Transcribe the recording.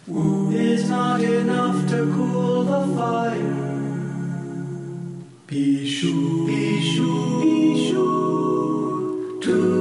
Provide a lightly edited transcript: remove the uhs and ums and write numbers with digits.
is not enough to cool the fire. Be sure to